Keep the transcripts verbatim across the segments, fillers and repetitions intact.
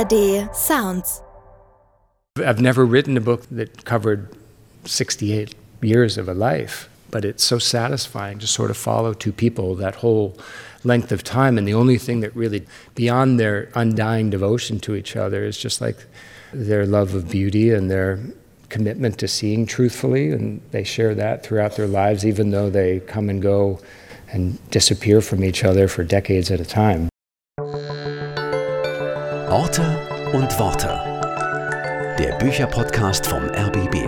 A R D Sounds. I've never written a book that covered sixty-eight years of a life, but it's so satisfying to sort of follow two people that whole length of time, and the only thing that really, beyond their undying devotion to each other, is just like their love of beauty and their commitment to seeing truthfully, and they share that throughout their lives, even though they come and go and disappear from each other for decades at a time. Orte und Worte. Der Bücherpodcast vom R B B.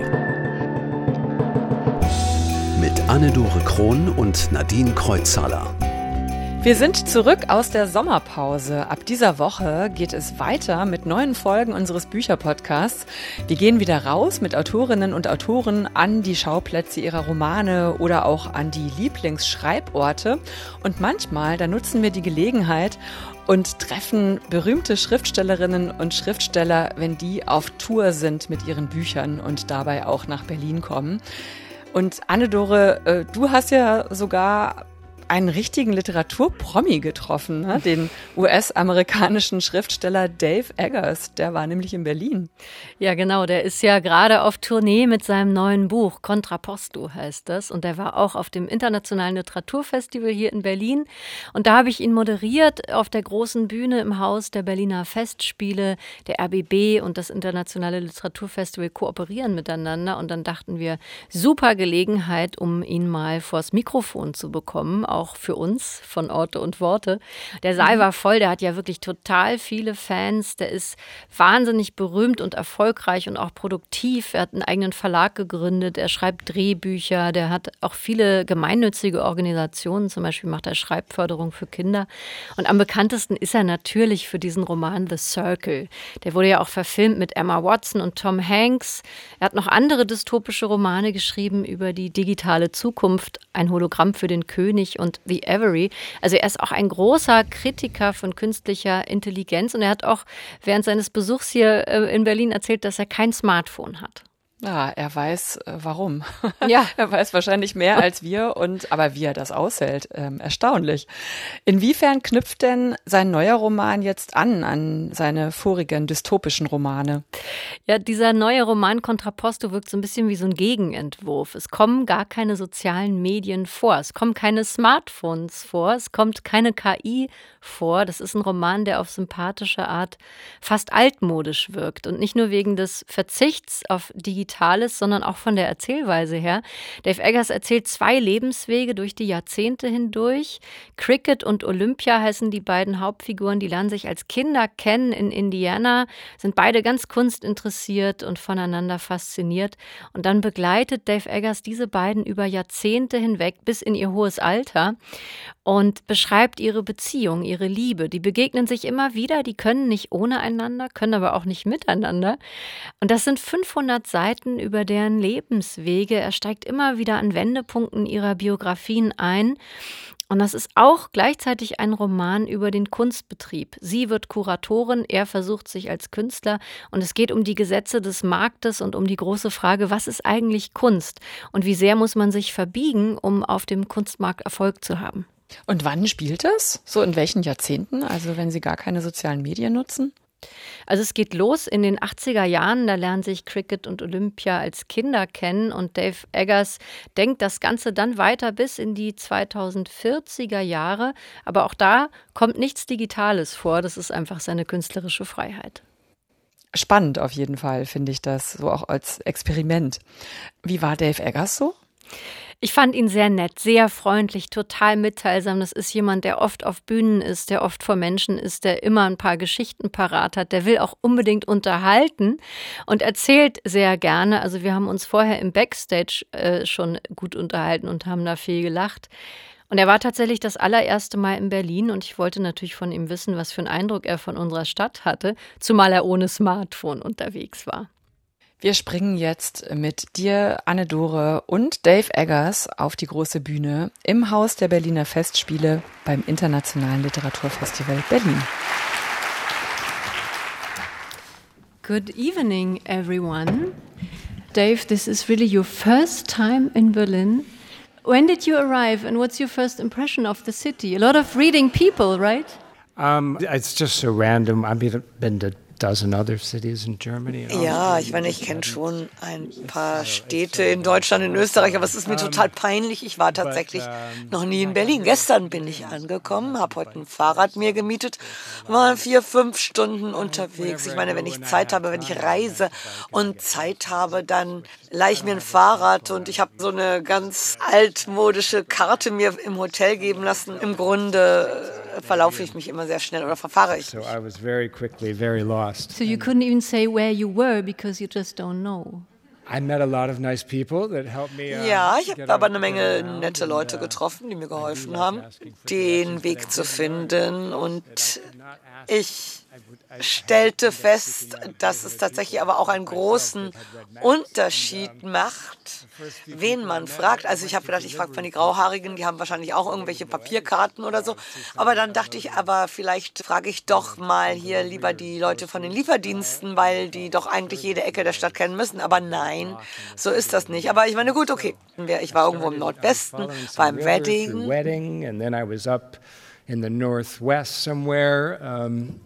Mit Anne-Dore Krohn und Nadine Kreuzhaler. Wir sind zurück aus der Sommerpause. Ab dieser Woche geht es weiter mit neuen Folgen unseres Bücherpodcasts. Wir gehen wieder raus mit Autorinnen und Autoren an die Schauplätze ihrer Romane oder auch an die Lieblingsschreiborte. Und manchmal, da nutzen wir die Gelegenheit und treffen berühmte Schriftstellerinnen und Schriftsteller, wenn die auf Tour sind mit ihren Büchern und dabei auch nach Berlin kommen. Und Anne-Dore, du hast ja sogar einen richtigen Literaturpromi getroffen, ne? Den U S-amerikanischen Schriftsteller Dave Eggers, der war nämlich in Berlin. Ja genau, der ist ja gerade auf Tournee mit seinem neuen Buch, Contrapposto heißt das, und der war auch auf dem Internationalen Literaturfestival hier in Berlin und da habe ich ihn moderiert auf der großen Bühne im Haus der Berliner Festspiele. Der R B B und das Internationale Literaturfestival kooperieren miteinander und dann dachten wir, super Gelegenheit, um ihn mal vors Mikrofon zu bekommen, auch für uns von Orte und Worte. Der Saal war voll, der hat ja wirklich total viele Fans, der ist wahnsinnig berühmt und erfolgreich und auch produktiv. Er hat einen eigenen Verlag gegründet, er schreibt Drehbücher, der hat auch viele gemeinnützige Organisationen, zum Beispiel macht er Schreibförderung für Kinder. Und am bekanntesten ist er natürlich für diesen Roman The Circle. Der wurde ja auch verfilmt mit Emma Watson und Tom Hanks. Er hat noch andere dystopische Romane geschrieben über die digitale Zukunft, Ein Hologramm für den König und The Avery. Also er ist auch ein großer Kritiker von künstlicher Intelligenz und er hat auch während seines Besuchs hier in Berlin erzählt, dass er kein Smartphone hat. Ja, er weiß, äh, warum. Ja. Er weiß wahrscheinlich mehr als wir, und aber wie er das aushält, ähm, erstaunlich. Inwiefern knüpft denn sein neuer Roman jetzt an, an seine vorigen dystopischen Romane? Ja, dieser neue Roman Contrapposto wirkt so ein bisschen wie so ein Gegenentwurf. Es kommen gar keine sozialen Medien vor, es kommen keine Smartphones vor, es kommt keine K I vor. Das ist ein Roman, der auf sympathische Art fast altmodisch wirkt und nicht nur wegen des Verzichts auf digitale Digitales, sondern auch von der Erzählweise her. Dave Eggers erzählt zwei Lebenswege durch die Jahrzehnte hindurch. Cricket und Olympia heißen die beiden Hauptfiguren, die lernen sich als Kinder kennen in Indiana, sind beide ganz kunstinteressiert und voneinander fasziniert. Und dann begleitet Dave Eggers diese beiden über Jahrzehnte hinweg bis in ihr hohes Alter und beschreibt ihre Beziehung, ihre Liebe. Die begegnen sich immer wieder, die können nicht ohne einander, können aber auch nicht miteinander. Und das sind fünfhundert Seiten über deren Lebenswege. Er steigt immer wieder an Wendepunkten ihrer Biografien ein. Und das ist auch gleichzeitig ein Roman über den Kunstbetrieb. Sie wird Kuratorin, er versucht sich als Künstler. Und es geht um die Gesetze des Marktes und um die große Frage, was ist eigentlich Kunst? Und wie sehr muss man sich verbiegen, um auf dem Kunstmarkt Erfolg zu haben? Und wann spielt das? So in welchen Jahrzehnten? Also wenn Sie gar keine sozialen Medien nutzen? Also es geht los in den achtziger Jahren, da lernen sich Cricket und Olympia als Kinder kennen und Dave Eggers denkt das Ganze dann weiter bis in die zweitausendvierziger Jahre. Aber auch da kommt nichts Digitales vor, das ist einfach seine künstlerische Freiheit. Spannend auf jeden Fall, finde ich das, so auch als Experiment. Wie war Dave Eggers so? Ich fand ihn sehr nett, sehr freundlich, total mitteilsam. Das ist jemand, der oft auf Bühnen ist, der oft vor Menschen ist, der immer ein paar Geschichten parat hat. Der will auch unbedingt unterhalten und erzählt sehr gerne. Also wir haben uns vorher im Backstage äh, schon gut unterhalten und haben da viel gelacht. Und er war tatsächlich das allererste Mal in Berlin und ich wollte natürlich von ihm wissen, was für einen Eindruck er von unserer Stadt hatte, zumal er ohne Smartphone unterwegs war. Wir springen jetzt mit dir, Anne-Dore und Dave Eggers auf die große Bühne im Haus der Berliner Festspiele beim Internationalen Literaturfestival Berlin. Good evening, everyone. Dave, this is really your first time in Berlin. When did you arrive and what's your first impression of the city? A lot of reading people, right? Um, it's just so random. I've been, been to dozen other cities in Germany. Ja, ich meine, ich kenne schon ein paar Städte in Deutschland, in Österreich, aber es ist mir total peinlich. Ich war tatsächlich noch nie in Berlin. Gestern bin ich angekommen, habe heute ein Fahrrad mir gemietet, war vier, fünf Stunden unterwegs. Ich meine, wenn ich Zeit habe, wenn ich reise und Zeit habe, dann leihe ich mir ein Fahrrad und ich habe so eine ganz altmodische Karte mir im Hotel geben lassen. Im Grunde verlaufe ich mich immer sehr schnell oder verfahre ich mich. So I was very quickly very lost. So you couldn't even say where you were because you just don't know. I met a lot of nice people that helped me. Uh, Ja, ich habe get aber eine around Menge and, nette Leute uh, getroffen, die mir geholfen haben, den Weg zu finden. Und ich stellte fest, dass es tatsächlich aber auch einen großen Unterschied macht, wen man fragt. Also ich habe gedacht, ich frage von die Grauhaarigen, die haben wahrscheinlich auch irgendwelche Papierkarten oder so. Aber dann dachte ich, aber vielleicht frage ich doch mal hier lieber die Leute von den Lieferdiensten, weil die doch eigentlich jede Ecke der Stadt kennen müssen. Aber nein, so ist das nicht. Aber ich meine, gut, okay. Ich war irgendwo im Nordwesten, war im Wedding. Wedding, and then I was up in the northwest somewhere. Um,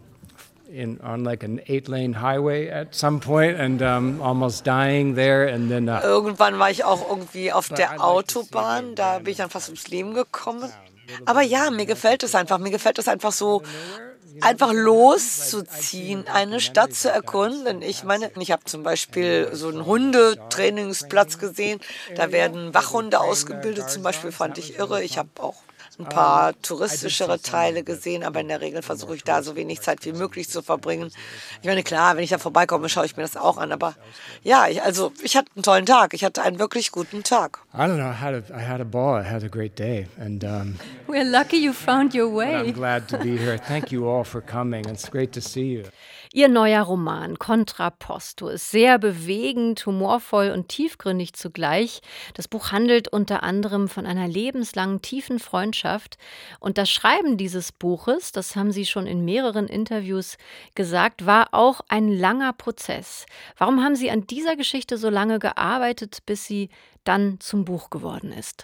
In, on like an eight-lane highway at some point and um, almost dying there and then uh, Irgendwann war ich auch irgendwie auf der Autobahn, da bin ich dann fast ums Leben gekommen. Aber ja, mir gefällt es einfach, mir gefällt es einfach so, einfach loszuziehen, eine Stadt zu erkunden. Ich meine, ich habe zum Beispiel so einen Hundetrainingsplatz gesehen, da werden Wachhunde ausgebildet, zum Beispiel fand ich irre. Ich habe auch ein paar touristischere Teile gesehen, aber in der Regel versuche ich da so wenig Zeit wie möglich zu verbringen. Ich meine, klar, wenn ich da vorbeikomme, schaue ich mir das auch an, aber ja, ich, also ich hatte einen tollen Tag, ich hatte einen wirklich guten Tag. I don't know, I had a, I had a ball, I had a great day and um, We're lucky you found your I'm way. glad to be here. Thank you all for coming. It's great to see you. Ihr neuer Roman Contrapposto ist sehr bewegend, humorvoll und tiefgründig zugleich. Das Buch handelt unter anderem von einer lebenslangen tiefen Freundschaft. Und das Schreiben dieses Buches, das haben Sie schon in mehreren Interviews gesagt, war auch ein langer Prozess. Warum haben Sie an dieser Geschichte so lange gearbeitet, bis sie dann zum Buch geworden ist?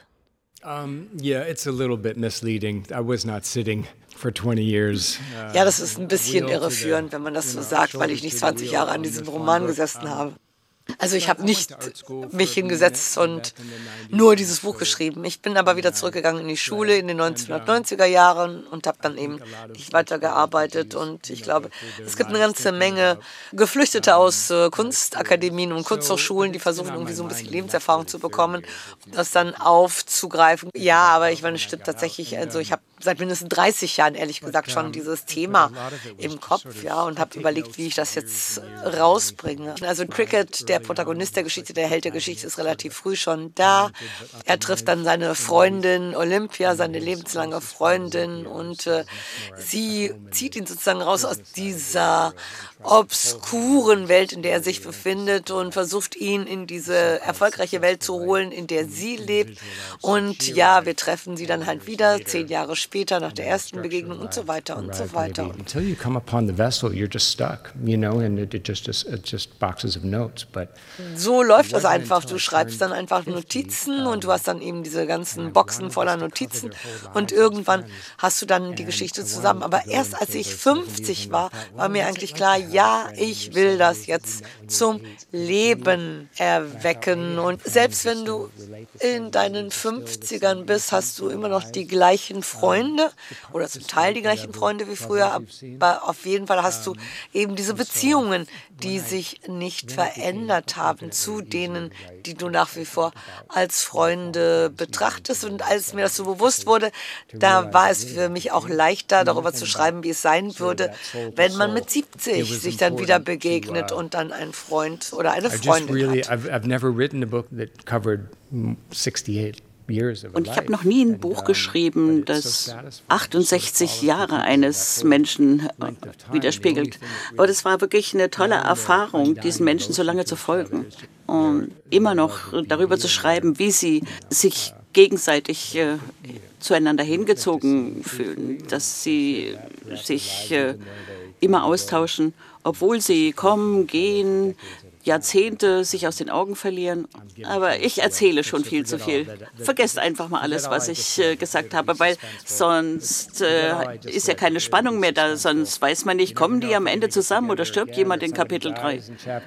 Um, yeah, it's a little bit misleading. I was not sitting for twenty years. Uh, Ja, das ist ein bisschen irreführend, wenn man das so sagt, weil ich nicht zwanzig Jahre an diesem Roman gesessen habe. Also ich habe nicht mich hingesetzt und nur dieses Buch geschrieben. Ich bin aber wieder zurückgegangen in die Schule in den neunzehnhundertneunziger Jahren und habe dann eben nicht weitergearbeitet. Und ich glaube, es gibt eine ganze Menge Geflüchtete aus äh, Kunstakademien und Kunsthochschulen, die versuchen irgendwie so ein bisschen Lebenserfahrung zu bekommen, um das dann aufzugreifen. Ja, aber ich meine, es stimmt tatsächlich. Also ich habe seit mindestens dreißig Jahren, ehrlich gesagt, schon dieses Thema im Kopf, ja, und habe überlegt, wie ich das jetzt rausbringe. Also Cricket, der Protagonist der Geschichte, der Held der Geschichte, ist relativ früh schon da. Er trifft dann seine Freundin Olympia, seine lebenslange Freundin, und äh, sie zieht ihn sozusagen raus aus dieser obskuren Welt, in der er sich befindet, und versucht ihn in diese erfolgreiche Welt zu holen, in der sie lebt. Und ja, wir treffen sie dann halt wieder, zehn Jahre später nach der ersten Begegnung und so weiter und so weiter. Until you come upon the vessel, you're just stuck, you know, and it, it just it's just boxes of notes. But so läuft das einfach. Du schreibst dann einfach Notizen und du hast dann eben diese ganzen Boxen voller Notizen und irgendwann hast du dann die Geschichte zusammen. Aber erst als ich fünfzig war, war mir eigentlich klar, ja, ich will das jetzt zum Leben erwecken. Und selbst wenn du in deinen fünfzigern bist, hast du immer noch die gleichen Freunde oder zum Teil die gleichen Freunde wie früher, aber auf jeden Fall hast du eben diese Beziehungen, die sich nicht verändert haben zu denen, die du nach wie vor als Freunde betrachtest. Und als mir das so bewusst wurde, da war es für mich auch leichter, darüber zu schreiben, wie es sein würde, wenn man mit siebzig sich dann wieder begegnet und dann ein Freund oder eine Freundin hat. I've, I've never written a book that covered sixty-eight. Und ich habe noch nie ein Buch geschrieben, das achtundsechzig Jahre eines Menschen widerspiegelt. Aber das war wirklich eine tolle Erfahrung, diesen Menschen so lange zu folgen und immer noch darüber zu schreiben, wie sie sich gegenseitig äh, zueinander hingezogen fühlen, dass sie sich äh, immer austauschen, obwohl sie kommen, gehen, Jahrzehnte sich aus den Augen verlieren. Aber ich erzähle schon viel zu viel. Vergesst einfach mal alles, was ich äh, gesagt habe, weil sonst äh, ist ja keine Spannung mehr da. Sonst weiß man nicht, kommen die am Ende zusammen oder stirbt jemand in Kapitel drei.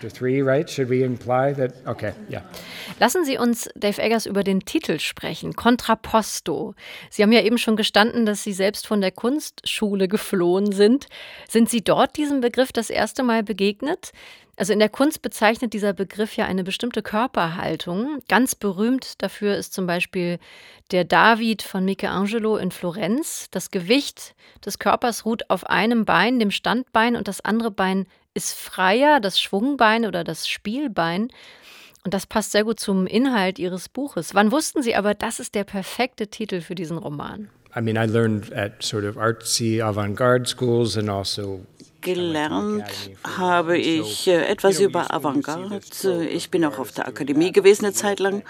Lassen Sie uns, Dave Eggers, über den Titel sprechen, Contrapposto. Sie haben ja eben schon gestanden, dass Sie selbst von der Kunstschule geflohen sind. Sind Sie dort diesem Begriff das erste Mal begegnet? Also in der Kunst bezeichnet dieser Begriff ja eine bestimmte Körperhaltung. Ganz berühmt dafür ist zum Beispiel der David von Michelangelo in Florenz. Das Gewicht des Körpers ruht auf einem Bein, dem Standbein, und das andere Bein ist freier, das Schwungbein oder das Spielbein. Und das passt sehr gut zum Inhalt Ihres Buches. Wann wussten Sie aber, das ist der perfekte Titel für diesen Roman? I mean, I learned at sort of artsy avant-garde schools and also Gelernt habe ich äh, etwas über Avantgarde. Ich bin auch auf der Akademie gewesen eine Zeit lang.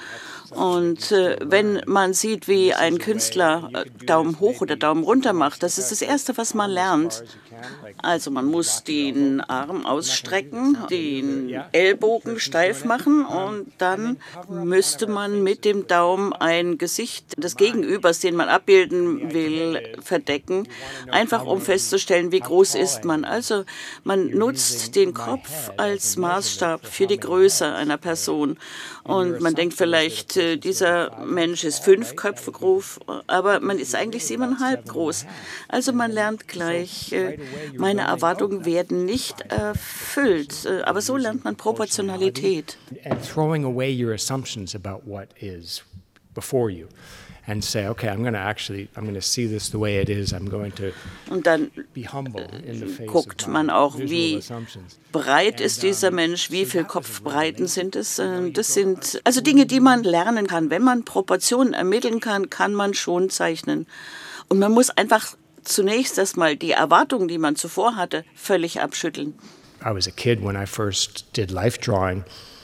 Und äh, wenn man sieht, wie ein Künstler äh, Daumen hoch oder Daumen runter macht, das ist das Erste, was man lernt. Also man muss den Arm ausstrecken, den Ellbogen steif machen und dann müsste man mit dem Daumen ein Gesicht des Gegenübers, den man abbilden will, verdecken, einfach um festzustellen, wie groß ist man. Also man nutzt den Kopf als Maßstab für die Größe einer Person. Und man denkt vielleicht, äh, dieser Mensch ist fünf Köpfe groß, aber man ist eigentlich siebeneinhalb groß. Also man lernt gleich, äh, meine Erwartungen werden nicht erfüllt. Äh, aber so lernt man Proportionalität. And throwing away your assumptions about what is before you. And say, okay, I'm going to actually, I'm going to see this the way it is. I'm going to Und dann be humble in the face guckt man auch, of my wie visual assumptions. breit ist dieser Mensch, wie viele Kopfbreiten sind es. Das sind also Dinge, die man lernen kann. Wenn man Proportionen ermitteln kann, kann man schon zeichnen. Und man muss einfach zunächst erstmal die Erwartungen, die man zuvor hatte, völlig abschütteln. I was a kid when I first did life drawing.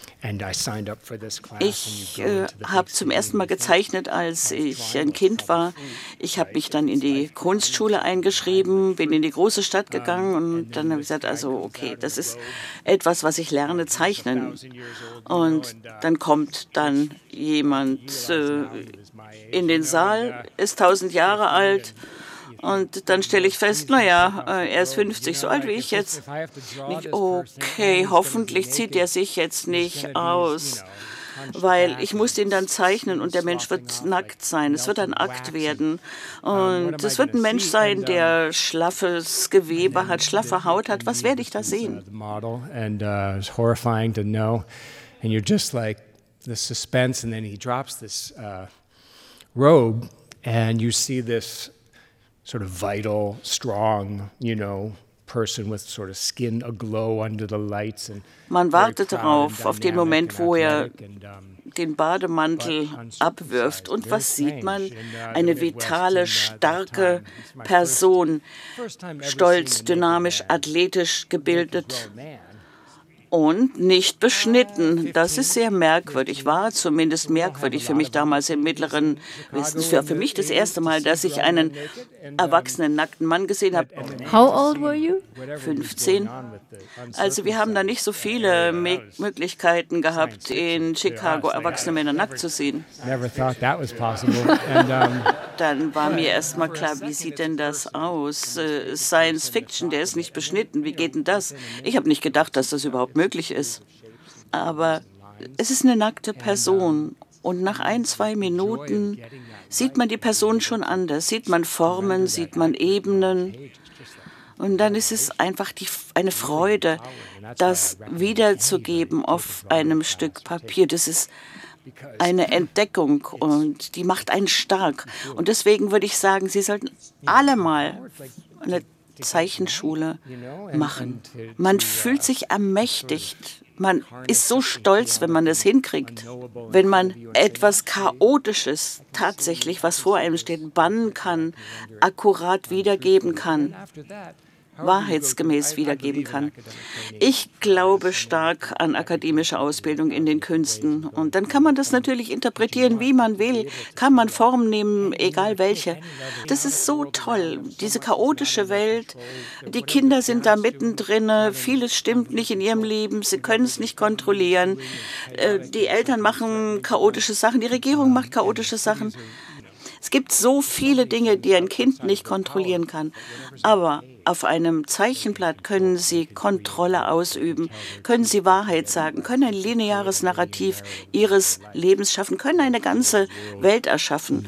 Ich äh, habe zum ersten Mal gezeichnet, als ich ein Kind war. Ich habe mich dann in die Kunstschule eingeschrieben, bin in die große Stadt gegangen und dann habe ich gesagt, also okay, das ist etwas, was ich lerne, zeichnen. Und dann kommt dann jemand äh, in den Saal, ist tausend Jahre alt. Und dann stelle ich fest, naja, er ist fünfzig, so alt wie ich jetzt. Okay, hoffentlich zieht er sich jetzt nicht aus, weil ich muss ihn dann zeichnen und der Mensch wird nackt sein. Es wird ein Akt werden. Und es wird ein Mensch sein, der schlaffes Gewebe hat, schlaffe Haut hat. Was werde ich da sehen? And uh, it's horrifying to know. And you're just like the suspense, and then he drops this uh, robe, and you see this sort of vital, strong, you know, person with sort of skin aglow under the lights. And man wartet darauf, auf den Moment, wo er den Bademantel abwirft. Und was sieht man? Eine vitale, starke Person, stolz, dynamisch, athletisch gebildet. Und nicht beschnitten. Das ist sehr merkwürdig, war zumindest merkwürdig für mich damals im mittleren Westen. Es war für mich das erste Mal, dass ich einen erwachsenen, nackten Mann gesehen habe. How old were you? fünfzehn. Also wir haben da nicht so viele Me- Möglichkeiten gehabt, in Chicago erwachsene Männer nackt zu sehen. Dann war mir erst mal klar, wie sieht denn das aus? Äh, Science Fiction, der ist nicht beschnitten, wie geht denn das? Ich habe nicht gedacht, dass das überhaupt möglich ist. Aber es ist eine nackte Person. Und nach ein, zwei Minuten sieht man die Person schon anders. Sieht man Formen, sieht man Ebenen. Und dann ist es einfach die, eine Freude, das wiederzugeben auf einem Stück Papier. Das ist eine Entdeckung und die macht einen stark. Und deswegen würde ich sagen, Sie sollten alle mal eine Zeichenschule machen. Man fühlt sich ermächtigt. Man ist so stolz, wenn man das hinkriegt. Wenn man etwas Chaotisches tatsächlich, was vor einem steht, bannen kann, akkurat wiedergeben kann. wahrheitsgemäß wiedergeben kann. Ich glaube stark an akademische Ausbildung in den Künsten. Und dann kann man das natürlich interpretieren, wie man will. Kann man Form nehmen, egal welche. Das ist so toll, diese chaotische Welt. Die Kinder sind da mittendrin. Vieles stimmt nicht in ihrem Leben. Sie können es nicht kontrollieren. Die Eltern machen chaotische Sachen. Die Regierung macht chaotische Sachen. Es gibt so viele Dinge, die ein Kind nicht kontrollieren kann. Aber auf einem Zeichenblatt können Sie Kontrolle ausüben, können Sie Wahrheit sagen, können ein lineares Narrativ Ihres Lebens schaffen, können eine ganze Welt erschaffen.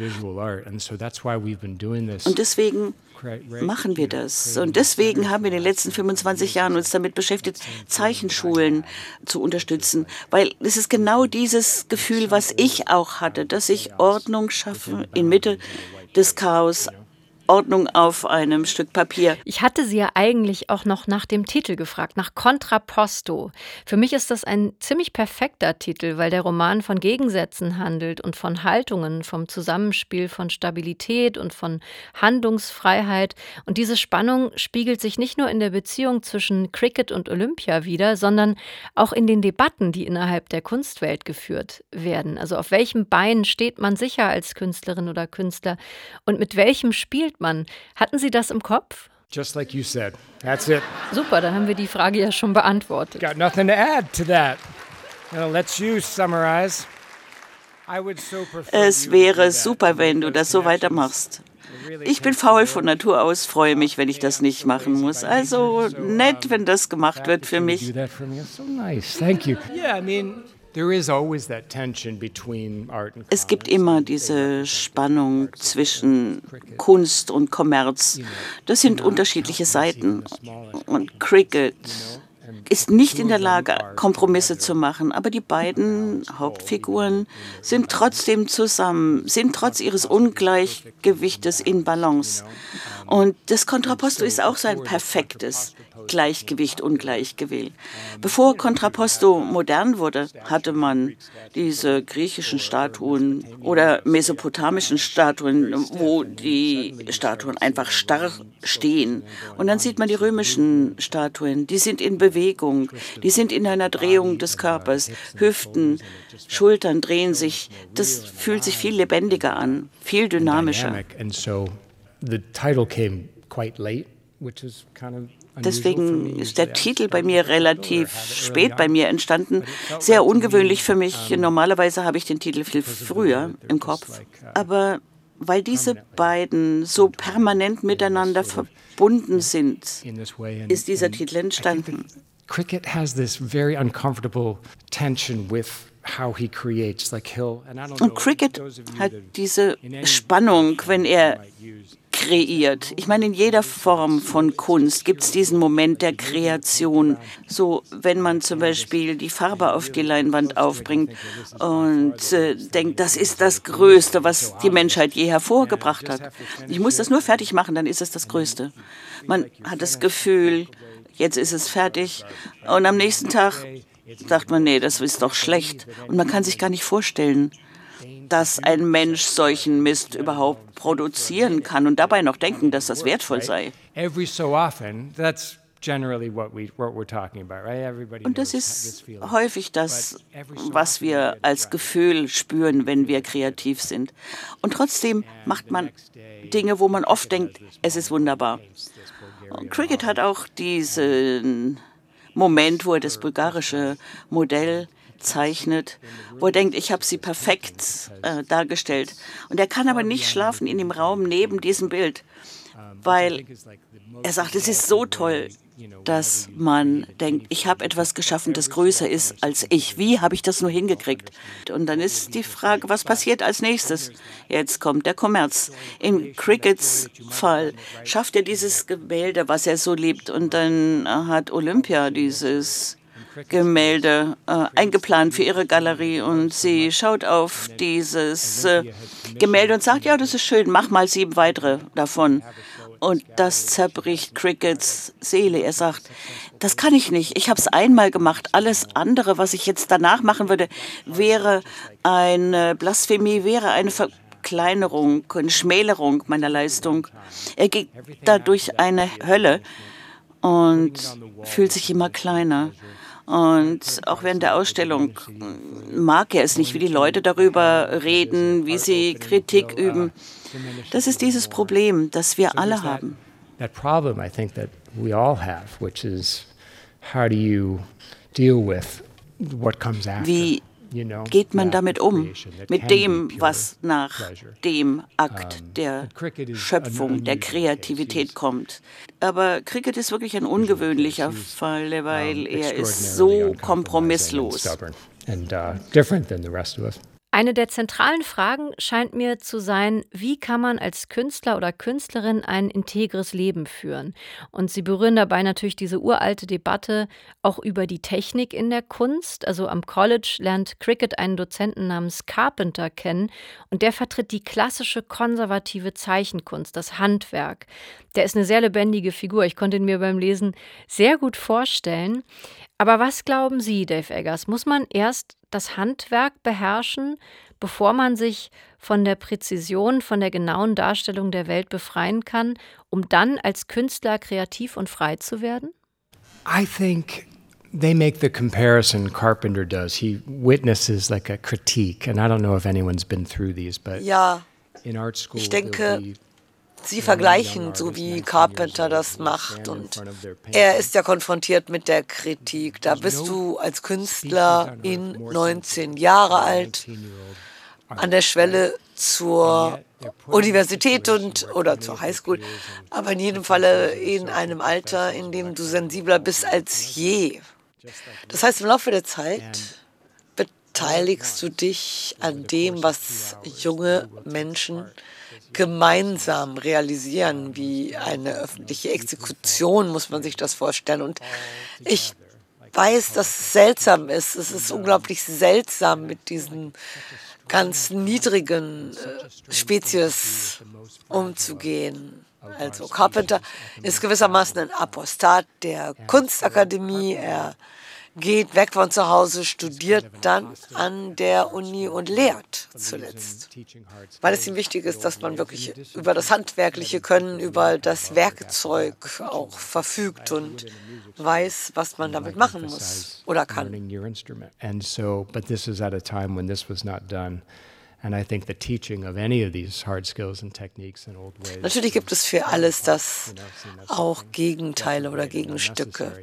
Und deswegen machen wir das. Und deswegen haben wir in den letzten fünfundzwanzig Jahren uns damit beschäftigt, Zeichenschulen zu unterstützen. Weil es ist genau dieses Gefühl, was ich auch hatte, dass ich Ordnung schaffe inmitten des Chaos. Ordnung auf einem Stück Papier. Ich hatte Sie ja eigentlich auch noch nach dem Titel gefragt, nach Contrapposto. Für mich ist das ein ziemlich perfekter Titel, weil der Roman von Gegensätzen handelt und von Haltungen, vom Zusammenspiel von Stabilität und von Handlungsfreiheit. Und diese Spannung spiegelt sich nicht nur in der Beziehung zwischen Cricket und Olympia wider, sondern auch in den Debatten, die innerhalb der Kunstwelt geführt werden. Also auf welchem Bein steht man sicher als Künstlerin oder Künstler und mit welchem spielt man? Hatten Sie das im Kopf? Just like you said. That's it. Super, dann haben wir die Frage ja schon beantwortet. Got nothing to add to that. I'll let you summarize. I would so prefer Es wäre super, wenn du das so weitermachst. Ich bin faul von Natur aus, freue mich, wenn ich das nicht machen muss. Also nett, wenn das gemacht wird für mich. So nice. Thank you. Yeah, I mean, es gibt immer diese Spannung zwischen Kunst und Kommerz. Das sind unterschiedliche Seiten. Und Cricket ist nicht in der Lage, Kompromisse zu machen. Aber die beiden Hauptfiguren sind trotzdem zusammen, sind trotz ihres Ungleichgewichtes in Balance. Und das Contrapposto ist auch so ein perfektes Gleichgewicht, Ungleichgewicht. Bevor Contrapposto modern wurde, hatte man diese griechischen Statuen oder mesopotamischen Statuen, wo die Statuen einfach starr stehen. Und dann sieht man die römischen Statuen, die sind in Bewegung, die sind in einer Drehung des Körpers. Hüften, Schultern drehen sich. Das fühlt sich viel lebendiger an, viel dynamischer. Deswegen ist der Titel bei mir relativ spät bei mir entstanden. Sehr ungewöhnlich für mich. Normalerweise habe ich den Titel viel früher im Kopf. Aber weil diese beiden so permanent miteinander verbunden sind, ist dieser Titel entstanden. Cricket has this very uncomfortable tension with how he creates, like he'll, and I don't know. Und Cricket hat diese Spannung, wenn er kreiert. Ich meine, in jeder Form von Kunst gibt es diesen Moment der Kreation. So, wenn man zum Beispiel die Farbe auf die Leinwand aufbringt und äh, denkt, das ist das Größte, was die Menschheit je hervorgebracht hat. Ich muss das nur fertig machen, dann ist es das Größte. Man hat das Gefühl, jetzt ist es fertig und am nächsten Tag sagt man, nee, das ist doch schlecht. Und man kann sich gar nicht vorstellen, dass ein Mensch solchen Mist überhaupt produzieren kann und dabei noch denken, dass das wertvoll sei. Und das ist häufig das, was wir als Gefühl spüren, wenn wir kreativ sind. Und trotzdem macht man Dinge, wo man oft denkt, es ist wunderbar. Und Cricket hat auch diesen Moment, wo er das bulgarische Modell zeichnet, wo er denkt, ich habe sie perfekt äh, dargestellt. Und er kann aber nicht schlafen in dem Raum neben diesem Bild, weil er sagt, es ist so toll, dass man denkt, ich habe etwas geschaffen, das größer ist als ich. Wie habe ich das nur hingekriegt? Und dann ist die Frage, was passiert als nächstes? Jetzt kommt der Kommerz. In Crickets Fall schafft er dieses Gemälde, was er so liebt. Und dann hat Olympia dieses Gemälde äh, eingeplant für ihre Galerie. Und sie schaut auf dieses äh, Gemälde und sagt, ja, das ist schön, mach mal sieben weitere davon. Und das zerbricht Crickets Seele. Er sagt, das kann ich nicht. Ich habe es einmal gemacht. Alles andere, was ich jetzt danach machen würde, wäre eine Blasphemie, wäre eine Verkleinerung, eine Schmälerung meiner Leistung. Er geht da durch eine Hölle. und fühlt sich immer kleiner. Und auch während der Ausstellung mag er es nicht, wie die Leute darüber reden, wie sie Kritik üben. Das ist dieses Problem, das wir alle haben. That problem I think that we all have, which is how do you deal with what comes after? Wie geht man damit um, mit dem, was nach dem Akt der Schöpfung, der Kreativität kommt. Aber Cricket ist wirklich ein ungewöhnlicher Fall, weil er ist so kompromisslos. Eine der zentralen Fragen scheint mir zu sein, wie kann man als Künstler oder Künstlerin ein integres Leben führen? Und Sie berühren dabei natürlich diese uralte Debatte auch über die Technik in der Kunst. Also am College lernt Cricket einen Dozenten namens Carpenter kennen und der vertritt die klassische konservative Zeichenkunst, das Handwerk. Der ist eine sehr lebendige Figur. Ich konnte ihn mir beim Lesen sehr gut vorstellen. Aber was glauben Sie, Dave Eggers? Muss man erst das Handwerk beherrschen, bevor man sich von der Präzision, von der genauen Darstellung der Welt befreien kann, um dann als Künstler kreativ und frei zu werden? I think they make the comparison Carpenter does. He witnesses like a critique, and I don't know if anyone's been through these, but ja, in art school ich denke, Sie vergleichen, so wie Carpenter das macht. Und er ist ja konfrontiert mit der Kritik. Da bist du als Künstler in neunzehn Jahre alt, an der Schwelle zur Universität und oder zur Highschool, aber in jedem Falle in einem Alter, in dem du sensibler bist als je. Das heißt, im Laufe der Zeit beteiligst du dich an dem, was junge Menschen gemeinsam realisieren, wie eine öffentliche Exekution, muss man sich das vorstellen. Und ich weiß, dass es seltsam ist. Es ist unglaublich seltsam, mit diesen ganz niedrigen äh, Spezies umzugehen. Also Carpenter ist gewissermaßen ein Apostat der Kunstakademie. Er geht weg von zu Hause, studiert dann an der Uni und lehrt zuletzt. Weil es ihm wichtig ist, dass man wirklich über das handwerkliche Können, über das Werkzeug auch verfügt und weiß, was man damit machen muss oder kann. And so, but this is at a time when this was not done. And I think the teaching of any of these hard skills and techniques in old ways. Natürlich gibt es für alles das auch Gegenteile oder Gegenstücke.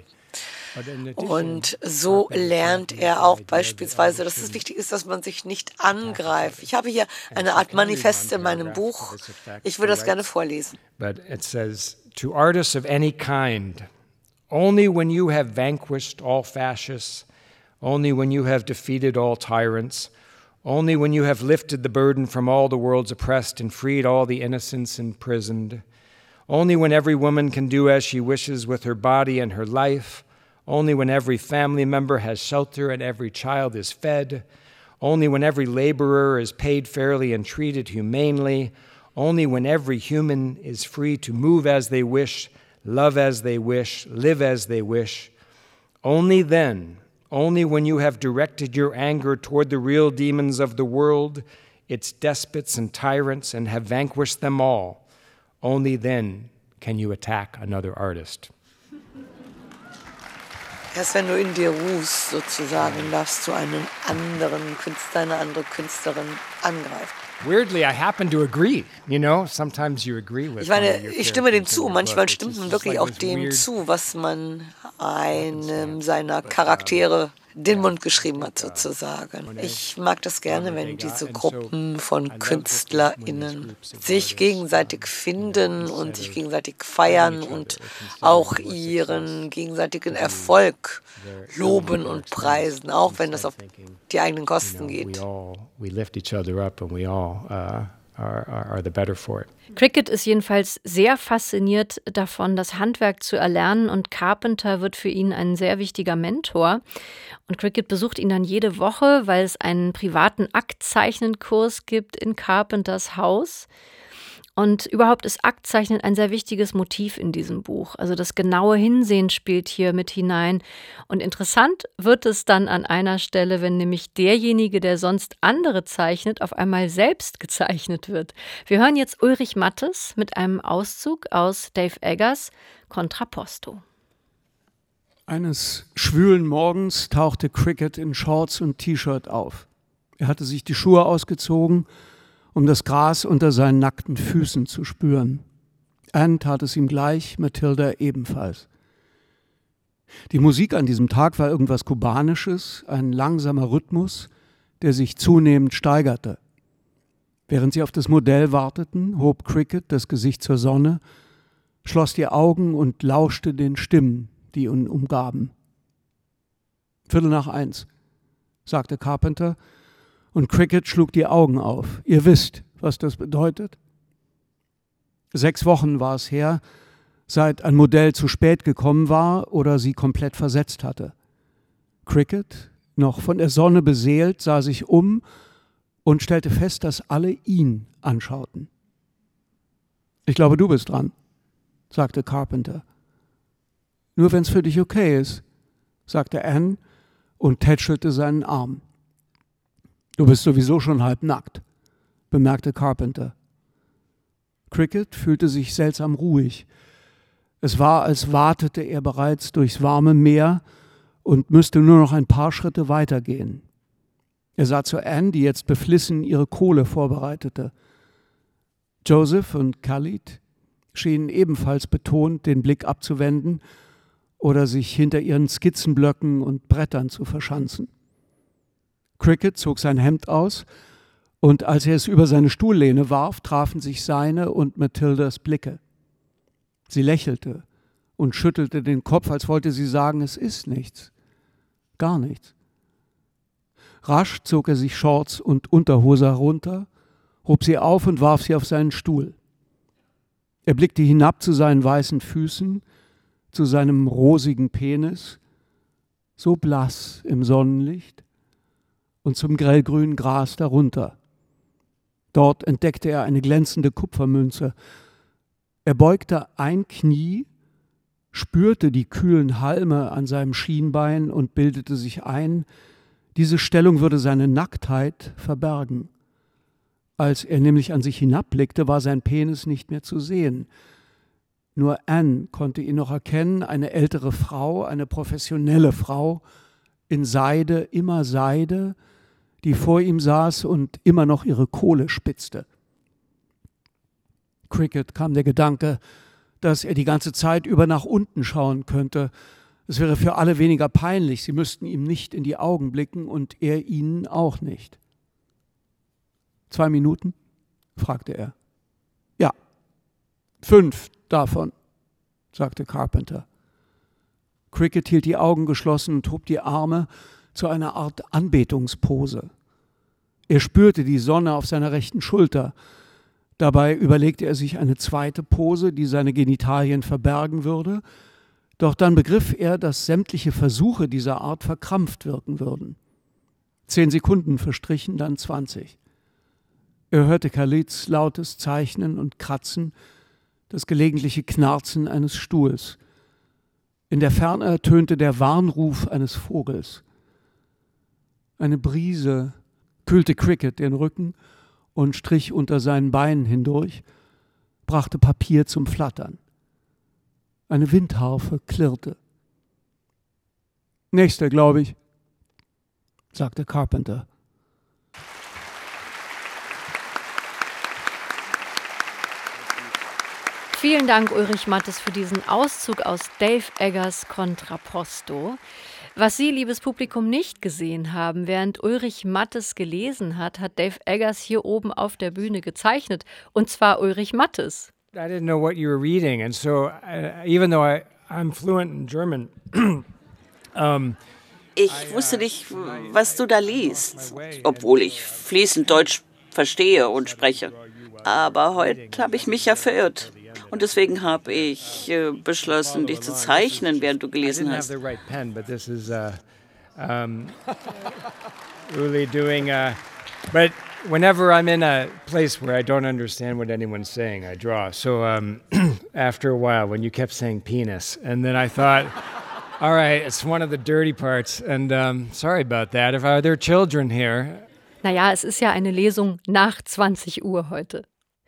Und so lernt er auch beispielsweise, dass es wichtig ist, dass man sich nicht angreift. Ich habe hier eine Art Manifest in meinem Buch. Ich würde das gerne vorlesen. But it says, to artists of any kind, only when you have vanquished all fascists, only when you have defeated all tyrants, only when you have lifted the burden from all the world's oppressed and freed all the innocents imprisoned, only when every woman can do as she wishes with her body and her life, only when every family member has shelter and every child is fed, only when every laborer is paid fairly and treated humanely, only when every human is free to move as they wish, love as they wish, live as they wish, only then, only when you have directed your anger toward the real demons of the world, its despots and tyrants, and have vanquished them all, only then can you attack another artist. Erst wenn du in dir ruhst, sozusagen, darfst du einen anderen Künstler, eine andere Künstlerin angreifen. Weirdly, I happen to agree. You know, sometimes you agree with. Ich meine, ich stimme dem zu. Manchmal stimmt man wirklich auch dem zu, was man einem seiner Charaktere den Mund geschrieben hat, sozusagen. Ich mag das gerne, wenn diese Gruppen von KünstlerInnen sich gegenseitig finden und sich gegenseitig feiern und auch ihren gegenseitigen Erfolg loben und preisen, auch wenn das auf die eigenen Kosten geht. We lift each other up and we all uh, are, are the better for it. Cricket ist jedenfalls sehr fasziniert davon, das Handwerk zu erlernen, und Carpenter wird für ihn ein sehr wichtiger Mentor. Und Cricket besucht ihn dann jede Woche, weil es einen privaten Aktzeichnenkurs gibt in Carpenters Haus. Und überhaupt ist Aktzeichnen ein sehr wichtiges Motiv in diesem Buch. Also das genaue Hinsehen spielt hier mit hinein. Und interessant wird es dann an einer Stelle, wenn nämlich derjenige, der sonst andere zeichnet, auf einmal selbst gezeichnet wird. Wir hören jetzt Ulrich Mattes mit einem Auszug aus Dave Eggers Contrapposto. Eines schwülen Morgens tauchte Cricket in Shorts und T-Shirt auf. Er hatte sich die Schuhe ausgezogen, um das Gras unter seinen nackten Füßen zu spüren. Anne tat es ihm gleich, Matilda ebenfalls. Die Musik an diesem Tag war irgendwas Kubanisches, ein langsamer Rhythmus, der sich zunehmend steigerte. Während sie auf das Modell warteten, hob Cricket das Gesicht zur Sonne, schloss die Augen und lauschte den Stimmen, die ihn umgaben. Viertel nach eins, sagte Carpenter, und Cricket schlug die Augen auf. Ihr wisst, was das bedeutet? Sechs Wochen war es her, seit ein Modell zu spät gekommen war oder sie komplett versetzt hatte. Cricket, noch von der Sonne beseelt, sah sich um und stellte fest, dass alle ihn anschauten. »Ich glaube, du bist dran«, sagte Carpenter. »Nur wenn es für dich okay ist«, sagte Anne und tätschelte seinen Arm. »Du bist sowieso schon halb nackt«, bemerkte Carpenter. Cricket fühlte sich seltsam ruhig. Es war, als watete er bereits durchs warme Meer und müsste nur noch ein paar Schritte weitergehen. Er sah zu Anne, die jetzt beflissen ihre Kohle vorbereitete. Joseph und Khalid schienen ebenfalls betont, den Blick abzuwenden oder sich hinter ihren Skizzenblöcken und Brettern zu verschanzen. Cricket zog sein Hemd aus und als er es über seine Stuhllehne warf, trafen sich seine und Matildas Blicke. Sie lächelte und schüttelte den Kopf, als wollte sie sagen, es ist nichts, gar nichts. Rasch zog er sich Shorts und Unterhose herunter, hob sie auf und warf sie auf seinen Stuhl. Er blickte hinab zu seinen weißen Füßen, zu seinem rosigen Penis, so blass im Sonnenlicht, und zum grellgrünen Gras darunter. Dort entdeckte er eine glänzende Kupfermünze. Er beugte ein Knie, spürte die kühlen Halme an seinem Schienbein und bildete sich ein, diese Stellung würde seine Nacktheit verbergen. Als er nämlich an sich hinabblickte, war sein Penis nicht mehr zu sehen. Nur Anne konnte ihn noch erkennen, eine ältere Frau, eine professionelle Frau, in Seide, immer Seide, die vor ihm saß und immer noch ihre Kohle spitzte. Cricket kam der Gedanke, dass er die ganze Zeit über nach unten schauen könnte. Es wäre für alle weniger peinlich, sie müssten ihm nicht in die Augen blicken und er ihnen auch nicht. Zwei Minuten? Fragte er. Ja, fünf davon, sagte Carpenter. Cricket hielt die Augen geschlossen und hob die Arme zu einer Art Anbetungspose. Er spürte die Sonne auf seiner rechten Schulter. Dabei überlegte er sich eine zweite Pose, die seine Genitalien verbergen würde, doch dann begriff er, dass sämtliche Versuche dieser Art verkrampft wirken würden. Zehn Sekunden verstrichen, dann zwanzig. Er hörte Khalids lautes Zeichnen und Kratzen, das gelegentliche Knarzen eines Stuhls. In der Ferne ertönte der Warnruf eines Vogels. Eine Brise kühlte Cricket den Rücken und strich unter seinen Beinen hindurch, brachte Papier zum Flattern. Eine Windharfe klirrte. »Nächster, glaube ich«, sagte Carpenter. Vielen Dank, Ulrich Mattes, für diesen Auszug aus Dave Eggers Contrapposto. Was Sie, liebes Publikum, nicht gesehen haben, während Ulrich Mattes gelesen hat, hat Dave Eggers hier oben auf der Bühne gezeichnet. Und zwar Ulrich Mattes. I didn't know what you were reading, and so uh, even though I, I'm fluent in German, um, ich wusste nicht, was du da liest, obwohl ich fließend Deutsch verstehe und spreche. Aber heute habe ich mich ja verirrt. Und deswegen habe ich äh, beschlossen, dich zu zeichnen, während du gelesen hast. I didn't have the right pen, but this is uh, um, really doing. Uh, but whenever I'm in a place where I don't understand what anyone's saying, I draw. So um, after a while, when you kept saying penis, and then I thought, all right, it's one of the dirty parts, and um, sorry about that. If are there children here? Naja, es ist ja eine Lesung nach zwanzig Uhr heute.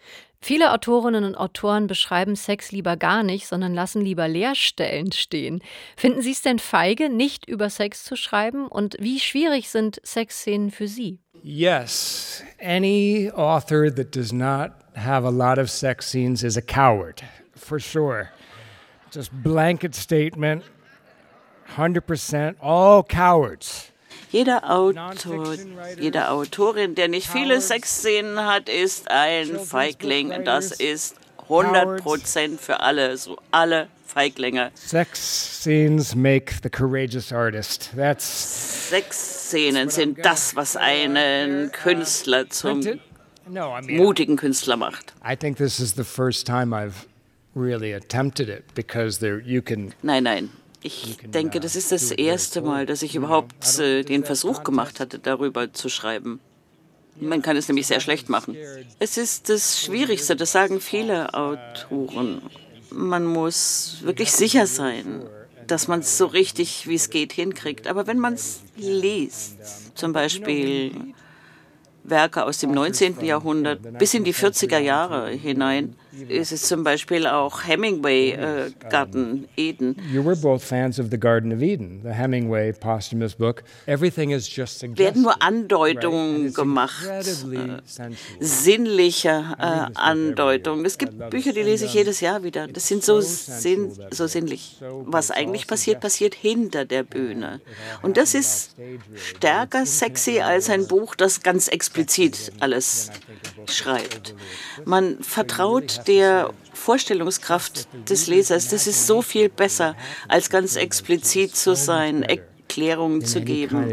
Viele Autorinnen und Autoren beschreiben Sex lieber gar nicht, sondern lassen lieber Leerstellen stehen. Finden Sie es denn feige, nicht über Sex zu schreiben? Und wie schwierig sind Sexszenen für Sie? Yes, any author that does not have a lot of sex scenes is a coward, for sure. Just blanket statement, one hundred percent, all cowards. Jeder Autor, jede Autorin, der nicht viele Sexszenen hat, ist ein Feigling. Das ist hundert Prozent für alle, so alle Feiglinge. Sex scenes make the courageous artist. That's Sexszenen sind das, was einen Künstler zum mutigen Künstler macht. I think this is the first time I've really attempted it because there you can. Nein, nein. Ich denke, das ist das erste Mal, dass ich überhaupt äh, den Versuch gemacht hatte, darüber zu schreiben. Man kann es nämlich sehr schlecht machen. Es ist das Schwierigste, das sagen viele Autoren. Man muss wirklich sicher sein, dass man es so richtig, wie es geht, hinkriegt. Aber wenn man es liest, zum Beispiel Werke aus dem neunzehnten Jahrhundert bis in die vierziger Jahre hinein, ist es zum Beispiel auch Hemingway, äh, Garten Eden. You were both fans of the Garden of Eden, the Hemingway posthumous book. Everything is just suggested. Werden nur Andeutungen gemacht, äh, sinnliche äh, Andeutungen. Es gibt Bücher, die lese ich jedes Jahr wieder. Das sind so, sinn, so sinnlich. Was eigentlich passiert, passiert hinter der Bühne. Und das ist stärker sexy als ein Buch, das ganz explizit alles schreibt. Man vertraut der Vorstellungskraft des Lesers. Das ist so viel besser, als ganz explizit zu sein, Erklärungen zu geben.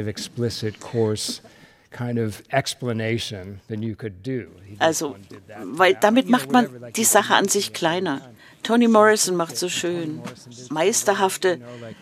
Also, weil damit macht man die Sache an sich kleiner. Toni Morrison macht so schön meisterhafte,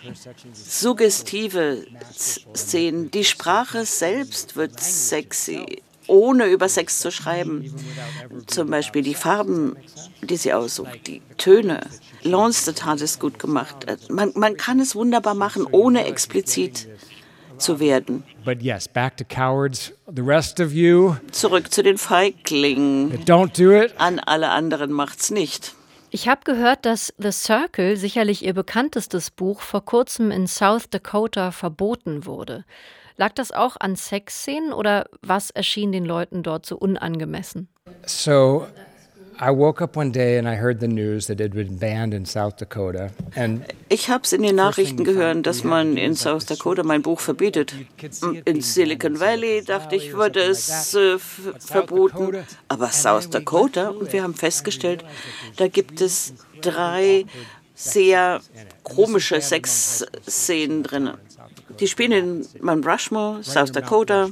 suggestive Szenen. Die Sprache selbst wird sexy, ohne über Sex zu schreiben. Zum Beispiel die Farben, die sie aussucht, die Töne. Lonsted hat es gut gemacht. Man, man kann es wunderbar machen, ohne explizit zu werden. But yes, back to cowards. The rest of you. Zurück zu den Feiglingen. Don't do it. An alle anderen macht's nicht. Ich habe gehört, dass The Circle, sicherlich Ihr bekanntestes Buch, vor kurzem in South Dakota verboten wurde. Lag das auch an Sexszenen oder was erschien den Leuten dort so unangemessen? So, I woke up one day and I heard the news that it had been banned in South Dakota. And ich habe es in den Nachrichten gehört, dass man in South Dakota mein Buch verbietet. In Silicon Valley dachte ich, würde es äh, verboten. Aber South Dakota, und wir haben festgestellt, da gibt es drei sehr komische Sexszenen drin. Die spielen in Mount Rushmore, South Dakota.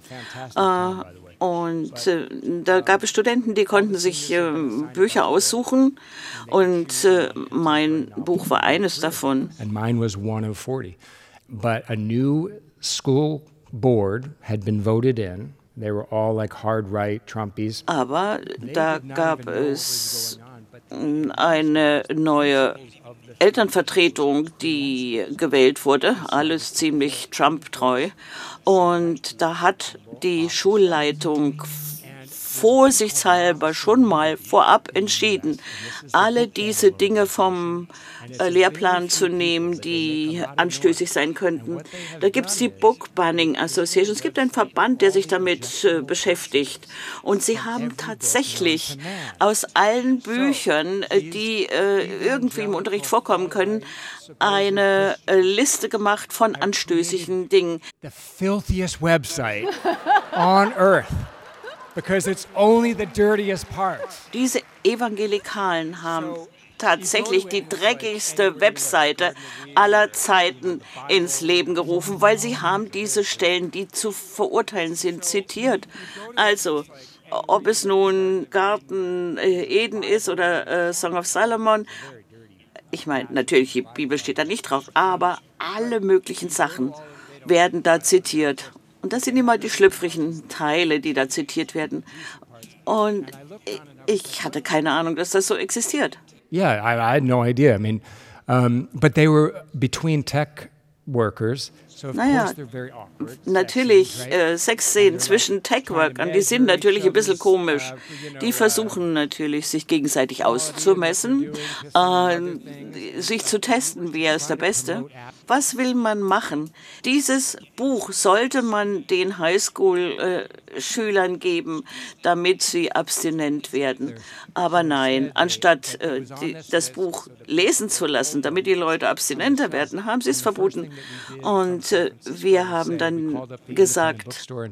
Äh, und äh, da gab es Studenten, die konnten sich äh, Bücher aussuchen. Und äh, mein Buch war eines davon. And mine was one of forty. But a new school board had been voted in. They were all like hard right Trumpies. Aber da gab es eine neue Elternvertretung, die gewählt wurde, alles ziemlich Trump-treu. Und da hat die Schulleitung vorsichtshalber schon mal vorab entschieden, alle diese Dinge vom äh, Lehrplan zu nehmen, die anstößig sein könnten. Da gibt es die Book Banning Association. Es gibt einen Verband, der sich damit äh, beschäftigt. Und sie haben tatsächlich aus allen Büchern, äh, die äh, irgendwie im Unterricht vorkommen können, eine äh, Liste gemacht von anstößigen Dingen. The filthiest website on earth. Because it's only the dirtiest parts. Diese Evangelikalen haben tatsächlich die dreckigste Webseite aller Zeiten ins Leben gerufen, weil sie haben diese Stellen, die zu verurteilen sind, zitiert. Also, ob es nun Garten Eden ist oder äh, Song of Solomon, ich meine, natürlich, die Bibel steht da nicht drauf, aber alle möglichen Sachen werden da zitiert. Und das sind immer die schlüpfrigen Teile, die da zitiert werden. Und ich hatte keine Ahnung, dass das so existiert. Yeah, I, I had no idea. I mean, um, but they were between tech workers. Naja, natürlich, äh, Sexszenen zwischen Tech-Workern, die sind natürlich ein bisschen komisch. Die versuchen natürlich, sich gegenseitig auszumessen, äh, sich zu testen, wer ist der Beste. Was will man machen? Dieses Buch sollte man den Highschool-Schülern geben, damit sie abstinent werden. Aber nein, anstatt äh, die, das Buch lesen zu lassen, damit die Leute abstinenter werden, haben sie es verboten. Und äh, wir haben dann gesagt,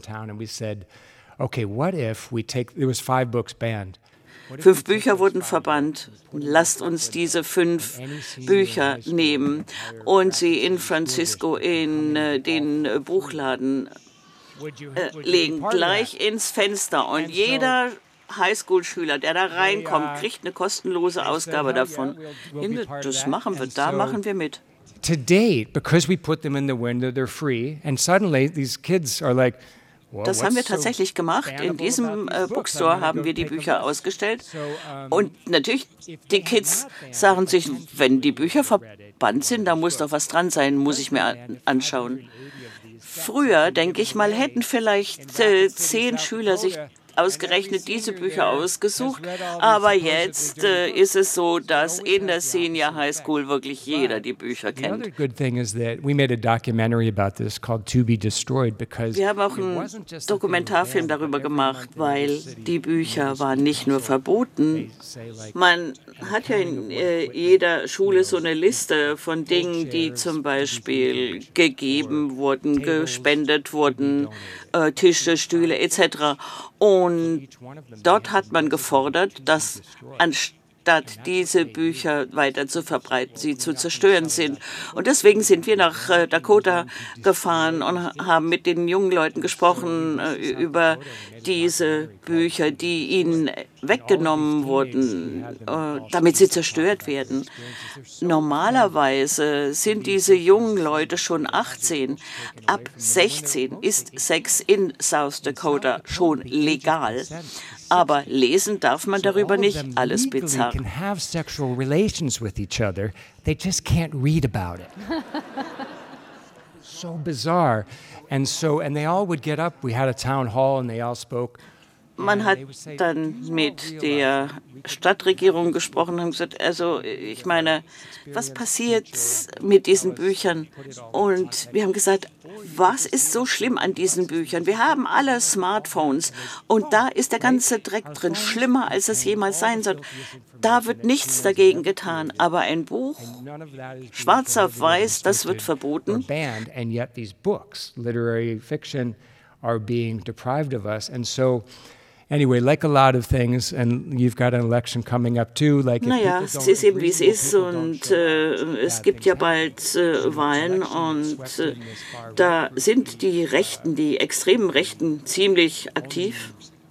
fünf Bücher wurden verbannt. Lasst uns diese fünf Bücher nehmen und sie in Francisco in äh, den äh, Buchladen äh, legen, gleich ins Fenster. Und jeder Highschool-Schüler, der da reinkommt, kriegt eine kostenlose Ausgabe davon. Das machen wir, da machen wir mit. To date, because we put them in the window, they're free, and suddenly these kids are like, das haben wir tatsächlich gemacht. In diesem äh, Bookstore haben wir die Bücher ausgestellt. Und natürlich, die Kids sagen sich, wenn die Bücher verbannt sind, da muss doch was dran sein, muss ich mir anschauen. Früher, denke ich mal, hätten vielleicht äh, zehn Schüler sich ausgerechnet diese Bücher ausgesucht, aber jetzt äh, ist es so, dass in der Senior High School wirklich jeder die Bücher kennt. Wir haben auch einen Dokumentarfilm darüber gemacht, weil die Bücher waren nicht nur verboten. Man hat ja in äh, jeder Schule so eine Liste von Dingen, die zum Beispiel gegeben wurden, gespendet wurden, äh, Tische, Stühle et cetera. Und dort hat man gefordert, dass anstatt diese Bücher weiter zu verbreiten, sie zu zerstören sind. Und deswegen sind wir nach äh, Dakota gefahren und haben mit den jungen Leuten gesprochen äh, über diese Bücher, die ihnen weggenommen wurden, äh, damit sie zerstört werden. Normalerweise sind diese jungen Leute schon achtzehn. Ab sechzehn ist Sex in South Dakota schon legal. Aber lesen darf man darüber nicht. Alles bizarr. So bizarre. And so, and they all would get up. We had a town hall and they all spoke. Man hat dann mit der Stadtregierung gesprochen und gesagt, also ich meine, was passiert mit diesen Büchern? Und wir haben gesagt, was ist so schlimm an diesen Büchern? Wir haben alle Smartphones und da ist der ganze Dreck drin, schlimmer als es jemals sein soll. Da wird nichts dagegen getan, aber ein Buch, schwarz auf weiß, das wird verboten. And yet these books, literary fiction, are being deprived of us. And so anyway, like a lot of things, and you've got an election coming up too. Like naja, es ist eben wie es ist und äh, es gibt ja bald äh, Wahlen und äh, da sind die Rechten, die extremen Rechten ziemlich aktiv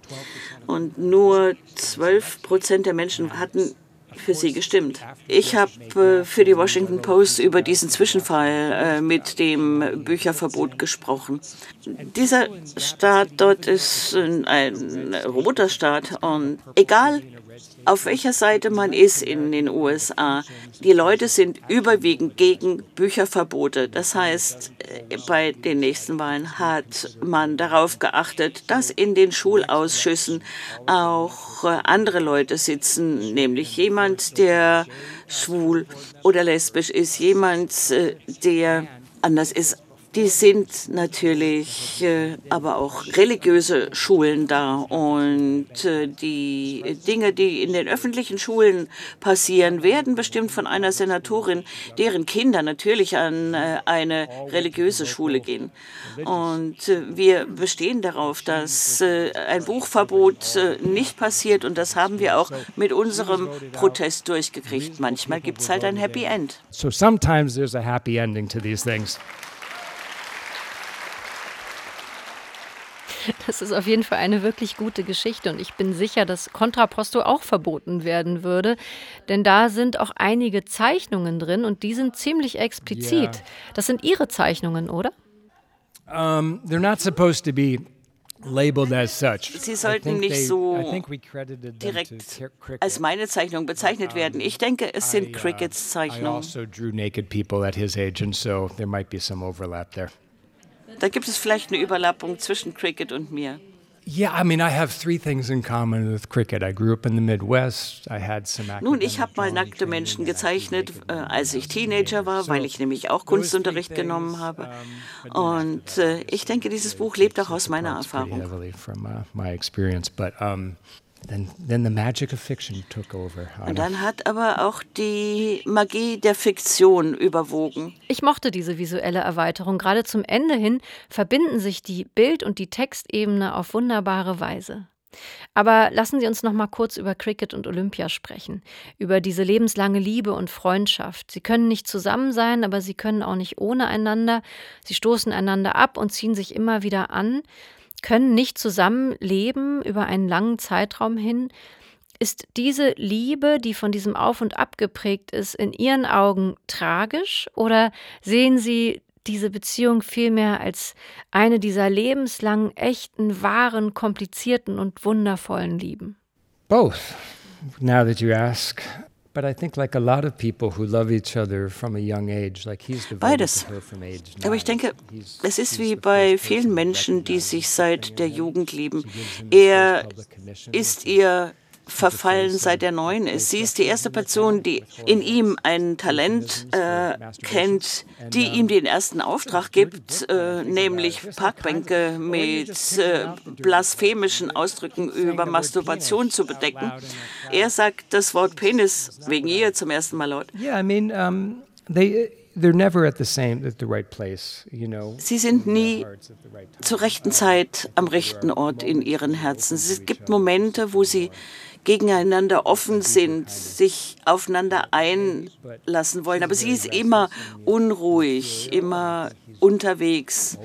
und nur zwölf Prozent der Menschen hatten für sie gestimmt. Ich habe äh, für die Washington Post über diesen Zwischenfall äh, mit dem Bücherverbot gesprochen. Dieser Staat dort ist ein, ein roter Staat und egal auf welcher Seite man ist in den U S A, die Leute sind überwiegend gegen Bücherverbote. Das heißt, bei den nächsten Wahlen hat man darauf geachtet, dass in den Schulausschüssen auch andere Leute sitzen, nämlich jemand, der schwul oder lesbisch ist, jemand, der anders ist. Die sind natürlich äh, aber auch religiöse Schulen da und äh, die Dinge, die in den öffentlichen Schulen passieren, werden bestimmt von einer Senatorin, deren Kinder natürlich an äh, eine religiöse Schule gehen. Und äh, wir bestehen darauf, dass äh, ein Buchverbot äh, nicht passiert und das haben wir auch mit unserem Protest durchgekriegt. Manchmal gibt es halt ein Happy End. So sometimes there's a happy ending to these things. Das ist auf jeden Fall eine wirklich gute Geschichte und ich bin sicher, dass Contrapposto auch verboten werden würde, denn da sind auch einige Zeichnungen drin und die sind ziemlich explizit. Yeah. Das sind Ihre Zeichnungen, oder? Um, they're not supposed to be labeled as such. Sie sollten nicht they, so direkt als meine Zeichnung bezeichnet werden. Ich denke, es sind Crickets Zeichnungen. I also drew naked people at his age, and so there might be some overlap there. Da gibt es vielleicht eine Überlappung zwischen Cricket und mir. Yeah, I mean, I have three things in common with cricket. I grew up in the Midwest. I had some Nun, ich habe mal nackte Menschen gezeichnet, äh, als ich Teenager war, weil ich nämlich auch Kunstunterricht genommen habe. Und äh, ich denke, dieses Buch lebt auch aus meiner Erfahrung. Then, then the magic of fiction took over. Und dann hat aber auch die Magie der Fiktion überwogen. Ich mochte diese visuelle Erweiterung. Gerade zum Ende hin verbinden sich die Bild- und die Textebene auf wunderbare Weise. Aber lassen Sie uns noch mal kurz über Cricket und Olympia sprechen. Über diese lebenslange Liebe und Freundschaft. Sie können nicht zusammen sein, aber sie können auch nicht ohne einander. Sie stoßen einander ab und ziehen sich immer wieder an. Können nicht zusammenleben über einen langen Zeitraum hin. Ist diese Liebe, die von diesem Auf und Ab geprägt ist, in Ihren Augen tragisch? Oder sehen Sie diese Beziehung vielmehr als eine dieser lebenslangen, echten, wahren, komplizierten und wundervollen Lieben? Both, now that you ask. But I think like a lot of people who love each other from a young age, like he's devoted Beides. to her from age nine. Aber ich denke, es ist wie bei vielen Menschen, die sich seit der Jugend lieben. Er ist ihr verfallen, seit er neun ist. Sie ist die erste Person, die in ihm ein Talent äh, kennt, die ihm den ersten Auftrag gibt, äh, nämlich Parkbänke mit äh, blasphemischen Ausdrücken über Masturbation zu bedecken. Er sagt das Wort Penis wegen ihr zum ersten Mal laut. Yeah, I mean, um, they they're never at the same at the right place, you know. Sie sind nie zur rechten Zeit am rechten Ort in ihren Herzen. Es gibt Momente, wo sie gegeneinander offen sind, sich aufeinander einlassen wollen. Aber sie ist immer unruhig, immer unterwegs.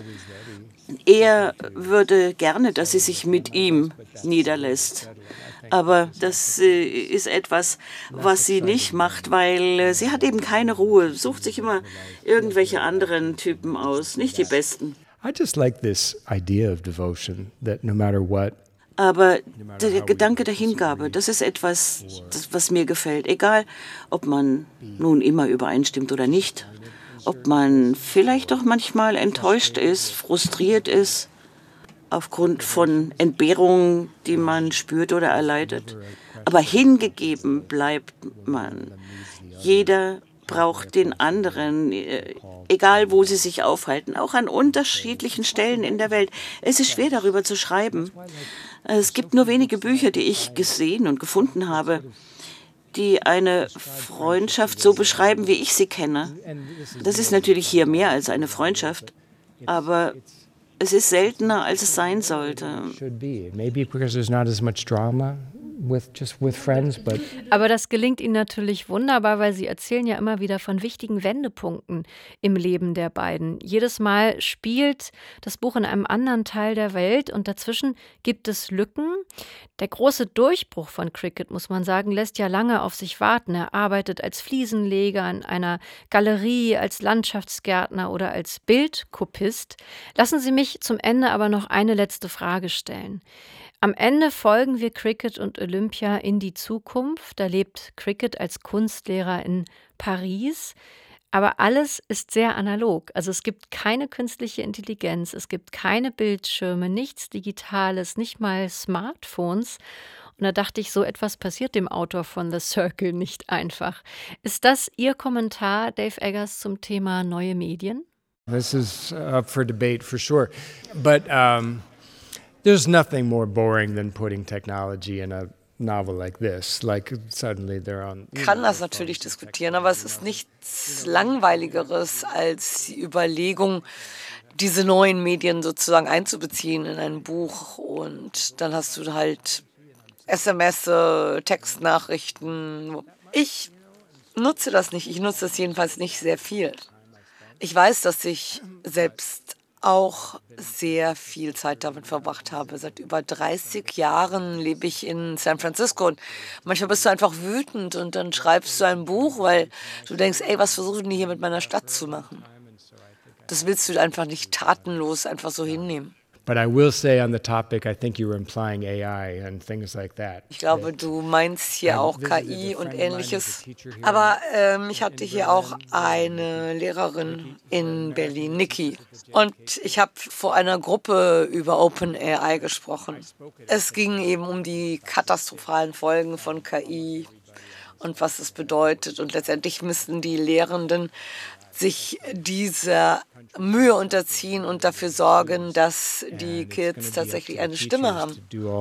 Er würde gerne, dass sie sich mit ihm niederlässt. Aber das äh, ist etwas, was sie nicht macht, weil äh, sie hat eben keine Ruhe, sucht sich immer irgendwelche anderen Typen aus, nicht die besten. I just like this idea of devotion, that no matter what. Aber der Gedanke der Hingabe, das ist etwas, das, was mir gefällt. Egal, ob man nun immer übereinstimmt oder nicht, ob man vielleicht doch manchmal enttäuscht ist, frustriert ist, aufgrund von Entbehrungen, die man spürt oder erleidet. Aber hingegeben bleibt man. Jeder braucht den anderen, egal wo sie sich aufhalten, auch an unterschiedlichen Stellen in der Welt. Es ist schwer, darüber zu schreiben. Es gibt nur wenige Bücher, die ich gesehen und gefunden habe, die eine Freundschaft so beschreiben, wie ich sie kenne. Das ist natürlich hier mehr als eine Freundschaft, aber es ist seltener, als es sein sollte. With, just with friends, but Aber das gelingt Ihnen natürlich wunderbar, weil Sie erzählen ja immer wieder von wichtigen Wendepunkten im Leben der beiden. Jedes Mal spielt das Buch in einem anderen Teil der Welt und dazwischen gibt es Lücken. Der große Durchbruch von Cricket, muss man sagen, lässt ja lange auf sich warten. Er arbeitet als Fliesenleger in einer Galerie, als Landschaftsgärtner oder als Bildkopist. Lassen Sie mich zum Ende aber noch eine letzte Frage stellen. Am Ende folgen wir Cricket und Olympia in die Zukunft. Da lebt Cricket als Kunstlehrer in Paris. Aber alles ist sehr analog. Also es gibt keine künstliche Intelligenz, es gibt keine Bildschirme, nichts Digitales, nicht mal Smartphones. Und da dachte ich, so etwas passiert dem Autor von The Circle nicht einfach. Ist das Ihr Kommentar, Dave Eggers, zum Thema neue Medien? This is up for debate for sure. But um there's nothing more boring than putting technology in a novel like this. Like suddenly they're on. Ich kann das natürlich diskutieren, aber es ist nichts Langweiligeres als die Überlegung, diese neuen Medien sozusagen einzubeziehen in ein Buch. Und dann hast du halt S M S, Textnachrichten. Ich nutze das nicht. Ich nutze das jedenfalls nicht sehr viel. Ich weiß, dass ich selbst auch sehr viel Zeit damit verbracht habe. Seit über dreißig Jahren lebe ich in San Francisco und manchmal bist du einfach wütend und dann schreibst du ein Buch, weil du denkst, ey, was versuchen die hier mit meiner Stadt zu machen? Das willst du einfach nicht tatenlos einfach so hinnehmen. But I will say on the topic, I think you were implying A I and things like that. Ich glaube, du meinst hier auch K I und Ähnliches. Aber ähm, ich hatte hier auch eine Lehrerin in Berlin, Niki. Und ich habe vor einer Gruppe über OpenAI gesprochen. Es ging eben um die katastrophalen Folgen von K I und was es bedeutet. Und letztendlich müssten die Lehrenden sich dieser Mühe unterziehen und dafür sorgen, dass die Kids tatsächlich eine Stimme haben.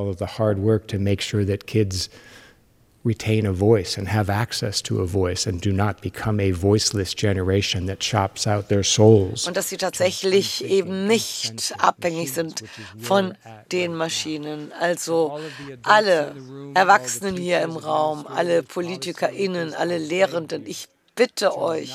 Retain a voice and have access to a voice and do not become a voiceless generation that chops out their souls. Und dass sie tatsächlich eben nicht abhängig sind von den Maschinen. Also alle Erwachsenen hier im Raum, alle PolitikerInnen, alle Lehrenden, ich bitte euch,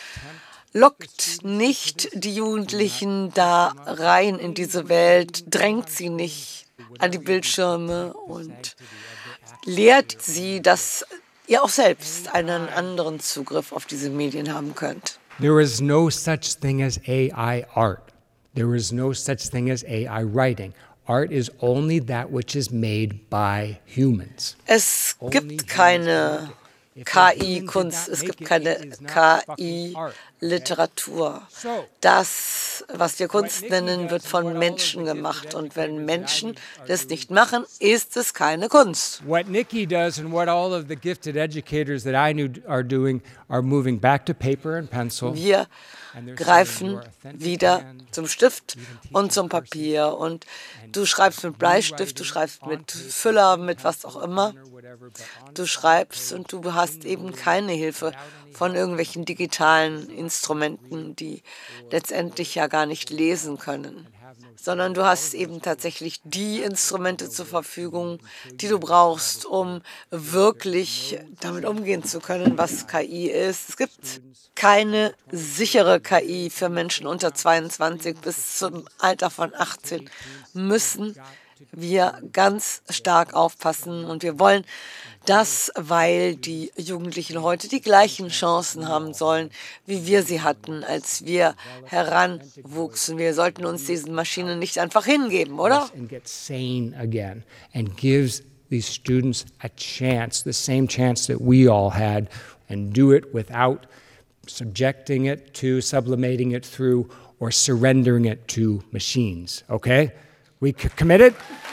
lockt nicht die Jugendlichen da rein in diese Welt, drängt sie nicht an die Bildschirme und lehrt sie, dass ihr auch selbst einen anderen Zugriff auf diese Medien haben könnt. There is no such thing as A I art. There is no such thing as A I writing. Art is only that which is made by humans. Es gibt keine K I-Kunst, es gibt keine K I-Literatur. Das, was wir Kunst nennen, wird von Menschen gemacht. Und wenn Menschen das nicht machen, ist es keine Kunst. What Nikki does and what all of the gifted educators that I knew are doing are moving back to paper and pencil. Wir greifen wieder zum Stift und zum Papier. Und du schreibst mit Bleistift, du schreibst mit Füller, mit was auch immer. Du schreibst und du hast eben keine Hilfe von irgendwelchen digitalen Instrumenten, die letztendlich ja gar nicht lesen können, sondern du hast eben tatsächlich die Instrumente zur Verfügung, die du brauchst, um wirklich damit umgehen zu können, was K I ist. Es gibt keine sichere K I für Menschen unter zweiundzwanzig bis zum Alter von achtzehn. Müssen wir ganz stark aufpassen und wir wollen das, weil die Jugendlichen heute die gleichen Chancen haben sollen, wie wir sie hatten, als wir heranwuchsen. Wir sollten uns diesen Maschinen nicht einfach hingeben, oder? And get sane again and gives these students a chance, the same chance that we all had, and do it without subjecting it to, sublimating it through, or surrendering it to machines. Okay? We c- committed?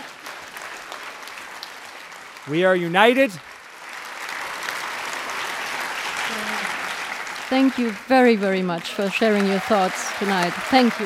We are united. Thank you very, very much for sharing your thoughts tonight. Thank you.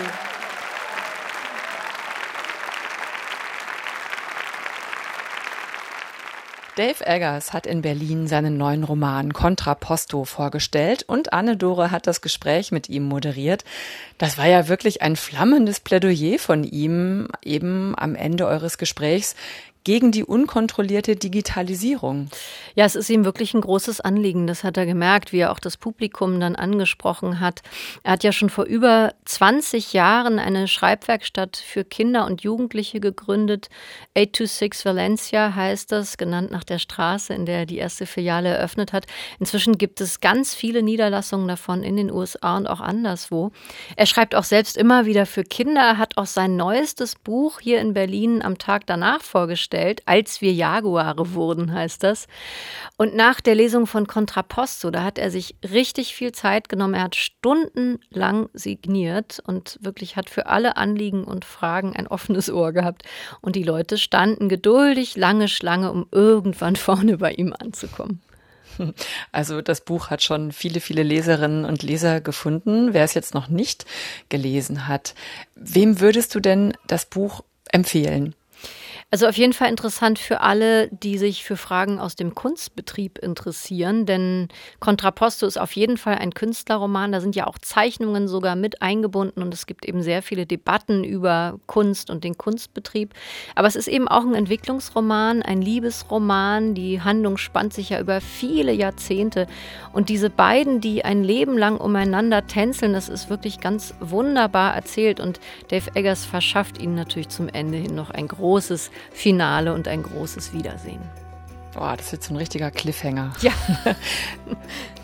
Dave Eggers hat in Berlin seinen neuen Roman Contrapposto vorgestellt und Anne-Dore hat das Gespräch mit ihm moderiert. Das war ja wirklich ein flammendes Plädoyer von ihm, eben am Ende eures Gesprächs, gegen die unkontrollierte Digitalisierung. Ja, es ist ihm wirklich ein großes Anliegen. Das hat er gemerkt, wie er auch das Publikum dann angesprochen hat. Er hat ja schon vor über zwanzig Jahren eine Schreibwerkstatt für Kinder und Jugendliche gegründet. acht zwei sechs Valencia heißt das, genannt nach der Straße, in der er die erste Filiale eröffnet hat. Inzwischen gibt es ganz viele Niederlassungen davon in den U S A und auch anderswo. Er schreibt auch selbst immer wieder für Kinder. Er hat auch sein neuestes Buch hier in Berlin am Tag danach vorgestellt. Als wir Jaguare wurden, heißt das. Und nach der Lesung von Contrapposto, da hat er sich richtig viel Zeit genommen. Er hat stundenlang signiert und wirklich hat für alle Anliegen und Fragen ein offenes Ohr gehabt. Und die Leute standen geduldig lange Schlange, um irgendwann vorne bei ihm anzukommen. Also das Buch hat schon viele, viele Leserinnen und Leser gefunden. Wer es jetzt noch nicht gelesen hat, wem würdest du denn das Buch empfehlen? Also auf jeden Fall interessant für alle, die sich für Fragen aus dem Kunstbetrieb interessieren, denn Contrapposto ist auf jeden Fall ein Künstlerroman, da sind ja auch Zeichnungen sogar mit eingebunden und es gibt eben sehr viele Debatten über Kunst und den Kunstbetrieb. Aber es ist eben auch ein Entwicklungsroman, ein Liebesroman, die Handlung spannt sich ja über viele Jahrzehnte und diese beiden, die ein Leben lang umeinander tänzeln, das ist wirklich ganz wunderbar erzählt und Dave Eggers verschafft ihnen natürlich zum Ende hin noch ein großes Finale und ein großes Wiedersehen. Boah, das wird so ein richtiger Cliffhanger. Ja.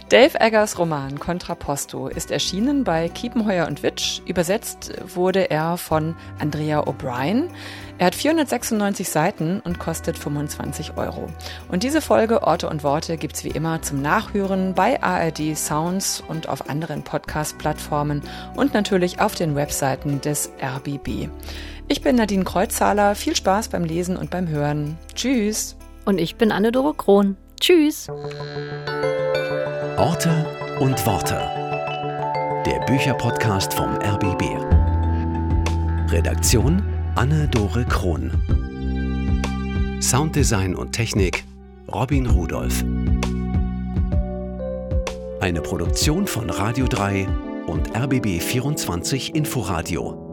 Dave Eggers Roman Contrapposto ist erschienen bei Kiepenheuer und Witsch. Übersetzt wurde er von Andrea O'Brien. Er hat vierhundertsechsundneunzig Seiten und kostet fünfundzwanzig Euro. Und diese Folge Orte und Worte gibt's wie immer zum Nachhören bei A R D Sounds und auf anderen Podcast-Plattformen und natürlich auf den Webseiten des R B B. Ich bin Nadine Kreuzzahler. Viel Spaß beim Lesen und beim Hören. Tschüss. Und ich bin Anne-Dore Krohn. Tschüss. Orte und Worte. Der Bücherpodcast vom R B B. Redaktion Anne-Dore Krohn. Sounddesign und Technik Robin Rudolph. Eine Produktion von Radio drei und R B B vierundzwanzig Inforadio.